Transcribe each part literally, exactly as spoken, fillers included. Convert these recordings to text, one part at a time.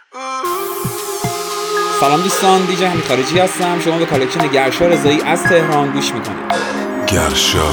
سلام دوستان، دیجی حمید خارجی هستم. شما به کالکشن گرشا رضایی از تهران گوش میکنید. گرشا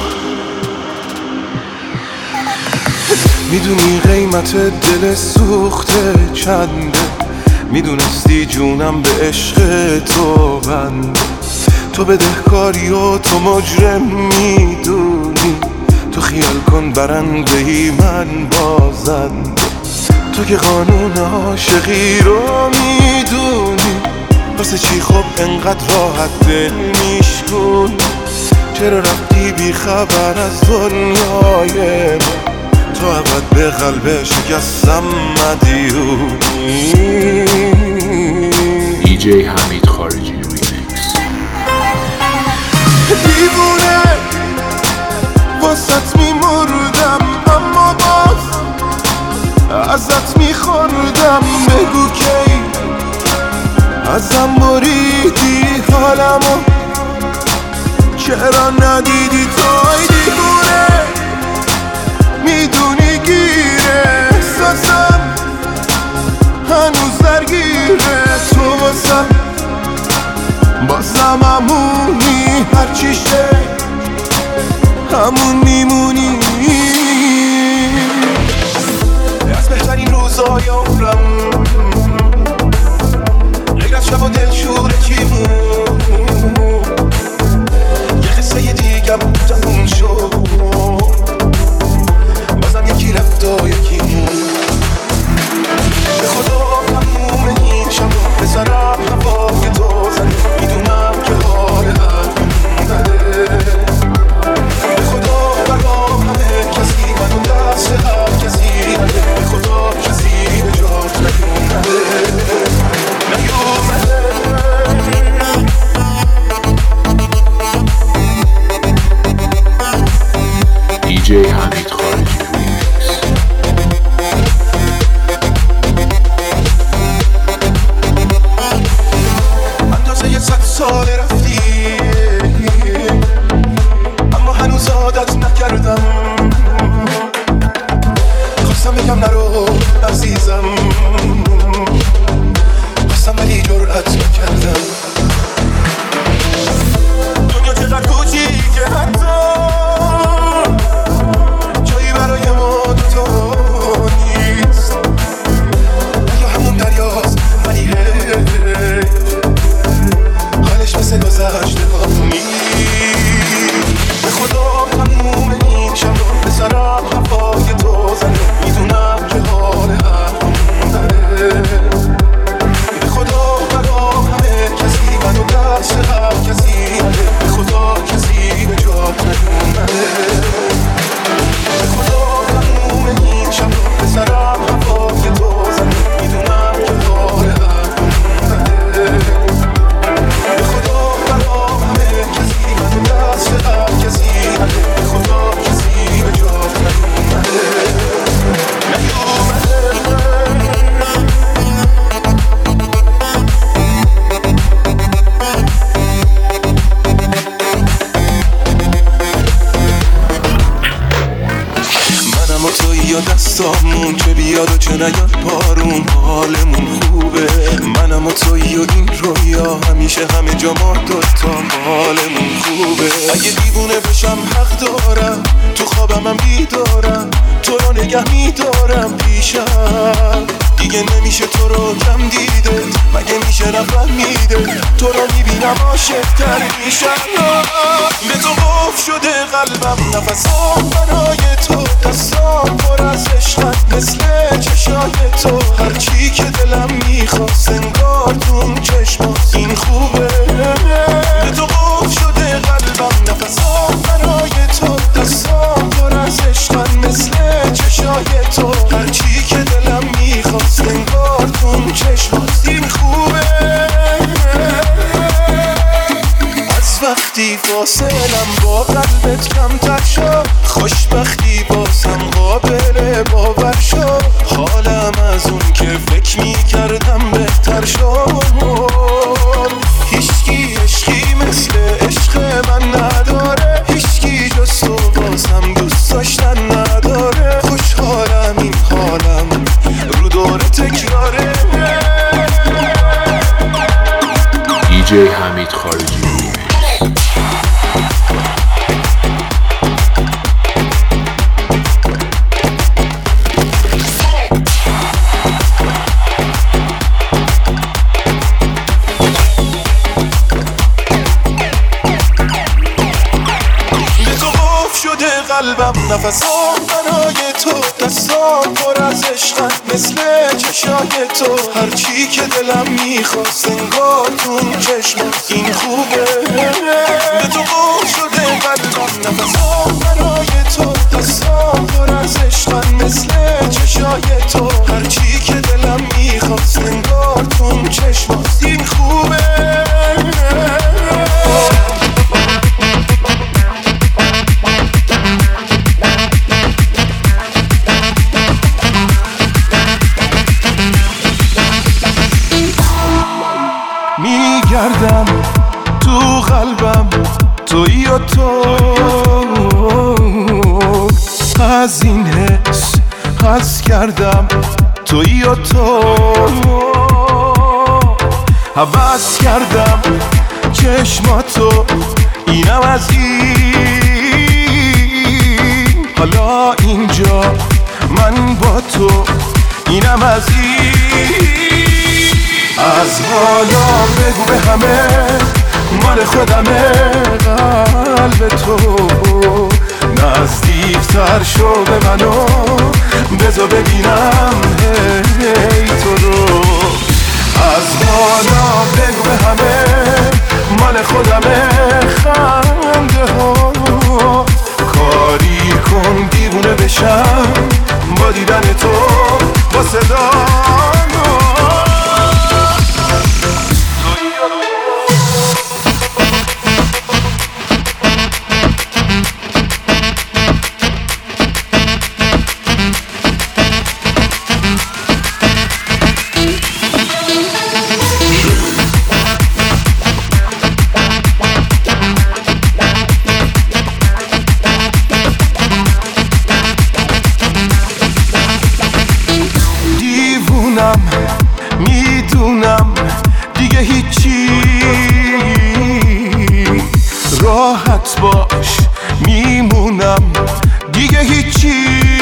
میدونی قیمت دل سوخته چنده، میدونستی جونم به عشق تو بنده. تو بدهکاری و تو مجرم میدونی، تو خیال کن برنده ای من بازنده. تو که قانون عاشقی رو میدونی، واسه چی خب انقدر راحت دل میشکونی؟ چرا رفتی بی خبر از دنیای من؟ تو ابد به قلب شکستم مدیونی. دیجی حمید خارجی ریمیکس. دیوونه واسط میمردم، اما باز ازت میخوردم. بگو کی ازم بریدی حالمو، چرا ندیدی توی؟ دیوونه میدونی گیره احساسم هنوز درگیره. تو واسم بازم همونی، هرچی شه همون میمونی. از بهترین روزای عمرم غیر از شب و دلشور کیمون، یه قصه دیگم تموم شد، بازم یکی رفت و یکی مون. به خدا تموم این شب بذارم هوای تو زنه، میدونم که حال هم بده. به خدا برام همه کسی منو دست هر کسی نده، به خدا کسی به جات نیومده نیومده. دیجی حمید خارجی ریمیکس. اندازه یه صد سال رفتی، اما هنوز عادت نکردم. خواستم بگم نرو عزیزم، خواستم ولی جرأت نکردم. دنیا چقدر کوچیکه حتی جایی برای ما دوتا نیست. یا همون دریاست ولی هی حالش مثل گذشته ها نیست. به خدا تموم این شب رو بذارم هوای تو زنه، میدونم که حال هم داره. به خدا برام همه کسی منو دست هر کسی نده، به خدا کسی به جات نیومده. به خدا تموم این شب رو بذارم هوای تو زنه، میدونم که حال هم داره. به خدا برام همه کسی منو دست هر کسی نده، به خدا کسی به جات نیومده نیومده. منم و توی یا دستامون چه بیاد و چه نیاد بارون، حالمون خوبه. منم و توی و این رویا همیشه همه جا ما دوتا، حالمون خوبه. اگه دیوونه بشم حق دارم، تو خوابم هم بیدارم، تو رو نگه میدارم پیشم. دیگه نمیشه تو رو کم دیده، مگه میشه رفت میده. تو رو میبینم عاشق تر میشم. به تو قف شده قلبم، نفسام برای تو، دستام پر از عشقت مثل چشای تو. هرچی که دلم میخواست انگار تو چشمات، این خوبه. به تو قف شده قلبم، نفسام برای تو، دستام پر از عشقت مثل چشای تو. هرچی که دلم میخواست انگار تو چشمات، این خوبه. از وقتی فاصلم با قلبت کمتر شد، خوشبختی بازم قابل باور شد. حالم از اون که فکر میکردم بهتر شد. هیچکی عشقی مثل عشق من نداره، هیچکی جز تو بازم دوست داشتن نداره. خوشحالم این حالم رو دور تکراره. دیجی حمید خارجی ریمیکس. قلبم نفسام برای تو، دستام پر از عشقت مثل چشای تو. هرچی که دلم میخواست انگار تو چشمات این خوبه. به تو قول شده قلبم نفسام برای تو، دستام پر از عشقت مثل چشای تو. هرچی که دلم میخواست انگار تو چشمات این خوبه. میگردم تو قلبم تویی و تو، از این حس حس کردم تویی و تو. حوض کردم چشماتو اینم از این. حالا اینجا من با تو اینم از این. از حالا بگو به همه مال خودمه قلب تو. نزدیکتر شو به منو بذار ببینم هی تو رو. از حالا بگو به همه مال خودمه خنده ها. کاری کن دیوونه بشم با دیدن تو با صدا. میدونم دیگه هیچی، راحت باش میمونم دیگه هیچی.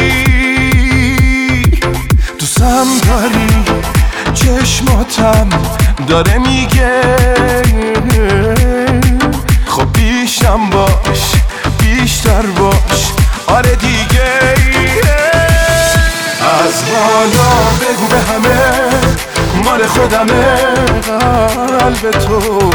دوستم داری چشماتم داره میگه خب بیشتم باش بیشتر باش آره دیگه. از حالا بگو به همه مال خودمه قلب تو.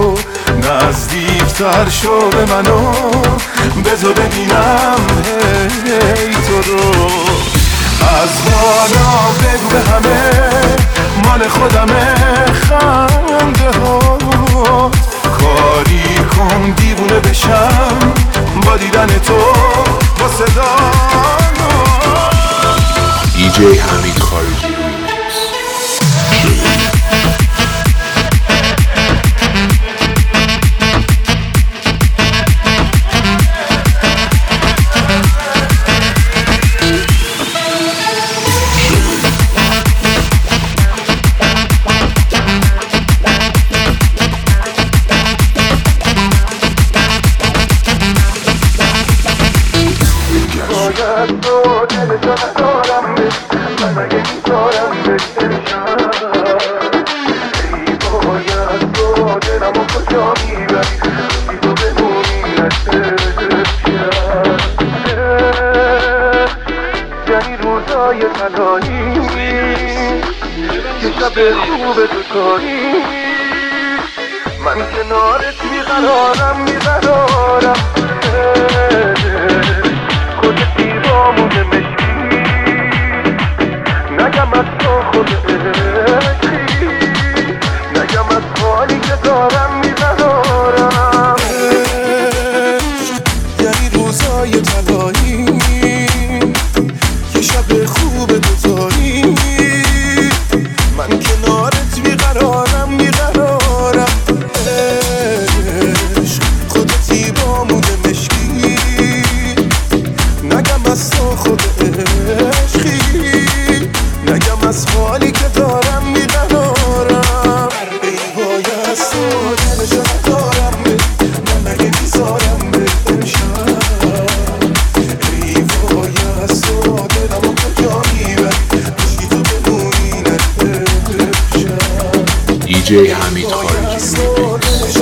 نزدیکتر شو به منو بذار ببینم هی تو رو. از حالا بگو به همه مال خودمه خنده ها. کاری کن دیوونه بشم با دیدن تو با صدا. دیجی حمید خارجی ریمیکس. یعنی روزای تنهایی که شب خوب تو کاری من کنارت میقرارم میقرارم. خود دیوامون مشکی نگم از تو خود عشقی، نگم از حالی که دارم میقرارم. یعنی روزای تنهایی که شب خوب دوتایی من کنارت بیقرارم بیقرارم. عشق خودتی با موده مشکی نگم از تو خود عشقی، نگم از حالی که دارم دیجی حمید خارجی ریمیکس.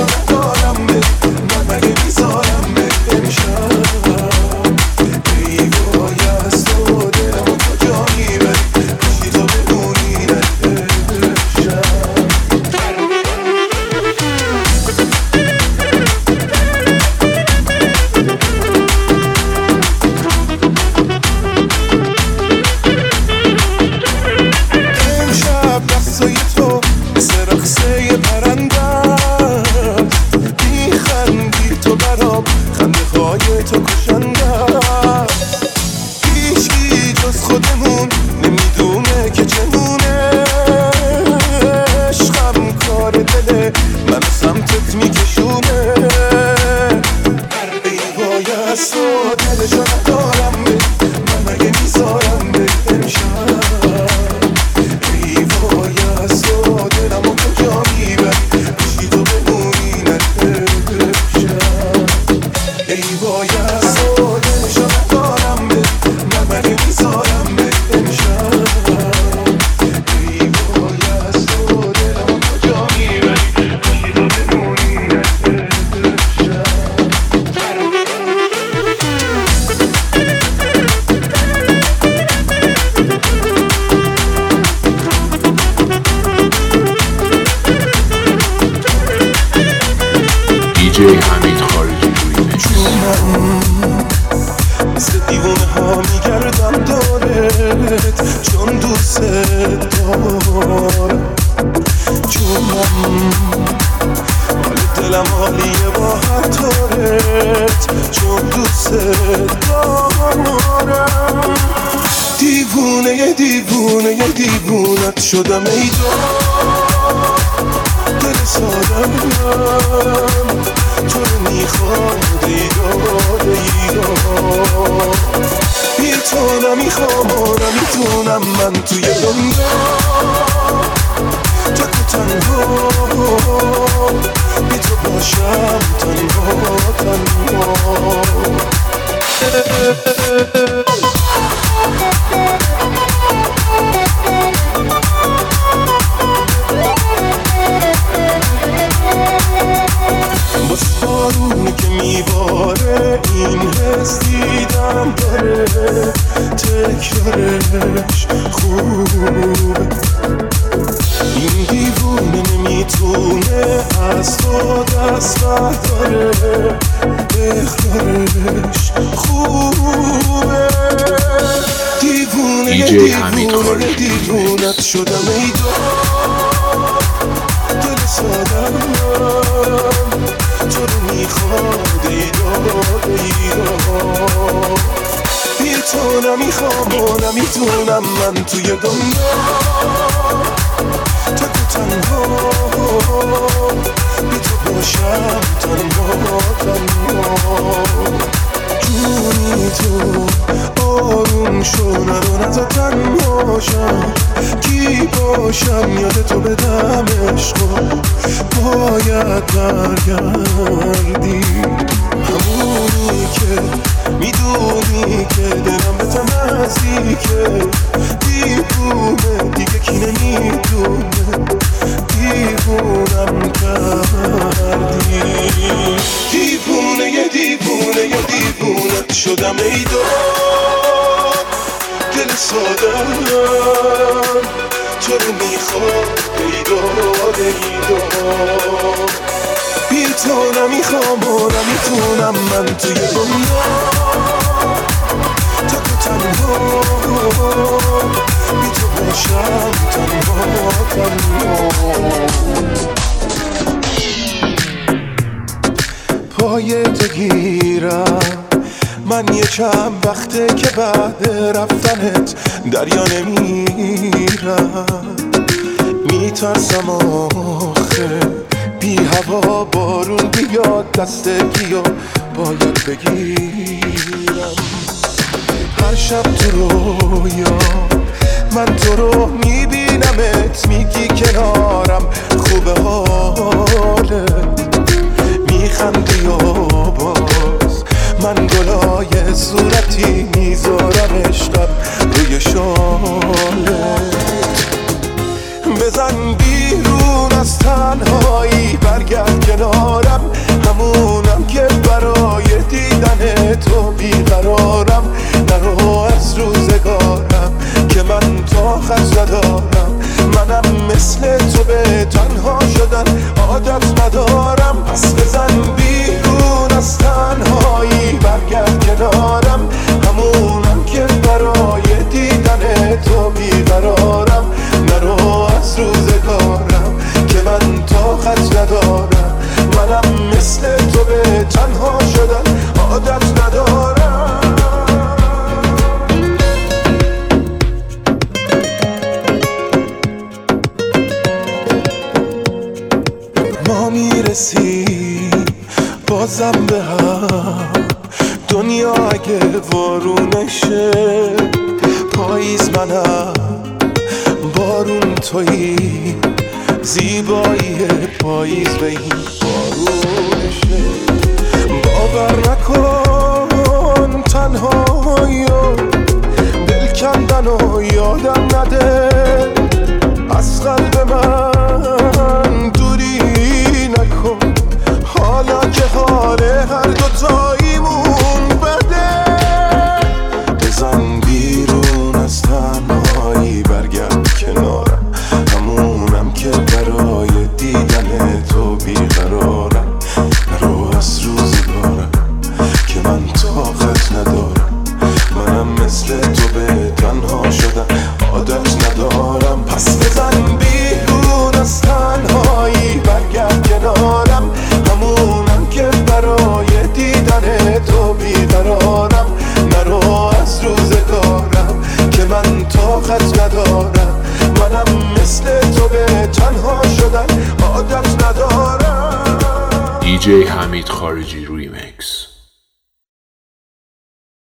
دیجی حمید خارجی ریمیکس. مثل دیوونه ها میگردم دارت چون دوست دارم، چون من حال دلم حالیه با هر طورت چون دوست دارم. دیوونه دیوونه دیوونت شدم ای دل سادم، تو رو میخوام دیدار دیدار، بی تو نمیخوام و نمیتونم من توی دنیا تک و تنها، بی تو باشم تنها تنها. باز بارونی که میباره این حس دیدم داره تکرارش خوبه، این دیوونه نمیتونه از تو دست برداره اخبارش خوبه. دیوونه دیوونه دیوونت شدم ای دل سادم، تو رو میخوام دیدار دیدار، بی تو نمیخوام و نمیتونم من توی دنیا تک و تنها، بی تو باشم تنها تنها. جونی تو آروم شو نرو نزا تنهاشم، کی باشم یاد تو بدم عشقا باید برگردی، همونی که میدونی که دلم به تو نزدیکه، دیوونه دیگه کی نمیدونه دیوونم کردی. دیوونه یه دیوونه یه دیوونت شدم ای دل سادم، تو رو میخوام دیدار دیدار، بی تو نمیخوام و نمیتونم من توی دنیا تک و تنها، بی تو باشم تنها تنها. پای تو گیرم من یه چند وقته که بعد رفتنت دریا نمیرم، میترسم آخه بی هوا بارون بیاد دست کیو باید بگیرم. هر شب تو رویا من تو رو میبینمت، میگی کنارم خوبه حالت، میخندی و باز من گلای صورتی میذارم عشقم روی شالت. بزن بیرون از تن تنهایی برگرد کنارم، همونم که برای دیدن تو بیقرارم. نرو از روزگارم که من طاقت ندارم، منم مثل تو به تنها شدن عادت ندارم. پس بزن بیرون از تنهایی برگرد کنارم، همونم که برای دیدن تو بیقرارم. نرو از روزگارم که من طاقت ندارم، منم مثل تو به تنها شدن عادت ندارم. ما میرسیم بازم به هم، دنیا اگه وارونشه پاییز منم، بارون تویی، زیبایی پاییز به این بارونشه. باور نکن تنهایی و دل کندن و یادم نده، از قلب من دوری نکن، حالا که حال هر دوتاییمون بده. بزن بیرون از تنهایی برگرد کنارم، همونم که برای دیدن تو بیقرارم. نرو از روزگارم که من طاقت ندارم، منم مثل تو به تنها شدن عادت ندارم. پس بزن بیرون از تنهایی برگرد کنارم، همونم که برای دیدن تو بیقرارم. نرو از روزگارم که من طاقت ندارم، منم مثل تو به تنها شدن عادت ندارم. دی جی حمید خارجی روی